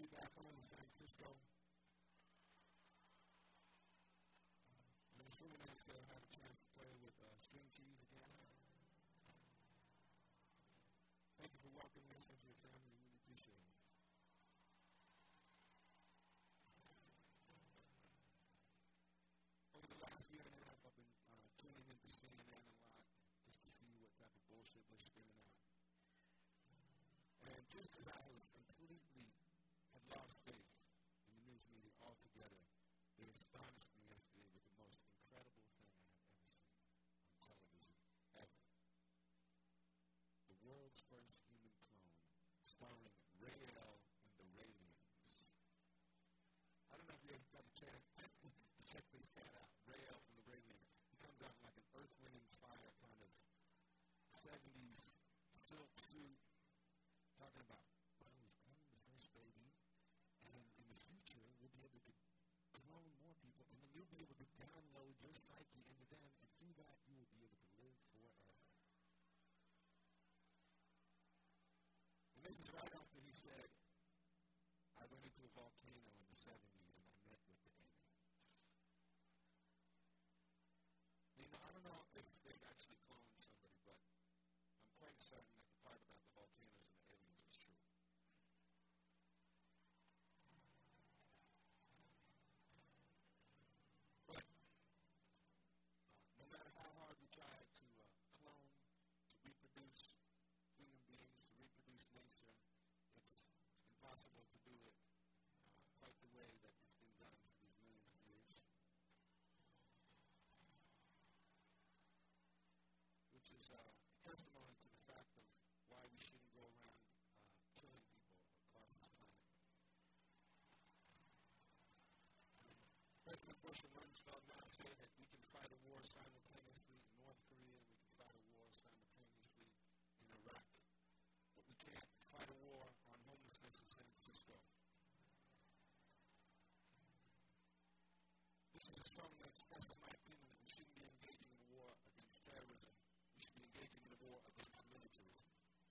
be back home in San Francisco. And it's really nice to have a chance to play with string cheese again. Thank you for welcoming us into your family. We really appreciate it. Over the last year and a half, I've been tuning into CNN a lot just to see what type of bullshit they're spinning out. And just as I was completely had lost faith in the news media altogether, they astonished me yesterday with the most incredible thing I have ever seen on television, ever. The world's first human clone, starring Rael and the Raelians. I don't know if you ever got a chance to check this cat out, Rael from the Raelians. He comes out in like an Earth, Wind, and Fire kind of 70s silk suit, talking about, well, we've cloned the first baby, and in the future, we'll be able to clone more people, and then you'll be able to download your psyche into them, and through that, you will be able to live forever. And this is right after he said, I went into a volcano in the 70s, and I met with the aliens. You know, I don't know if they've actually cloned somebody, but I'm quite certain that the part about the volcanoes and the aliens is true. But no matter how hard we try to clone, to reproduce human beings, to reproduce nature, it's impossible to do it quite the way that it's been done for these millions of years. Which is a testimony to the fact of why we shouldn't go around killing people across this planet. President Bush and Rumsfeld now say that we can fight a war simultaneously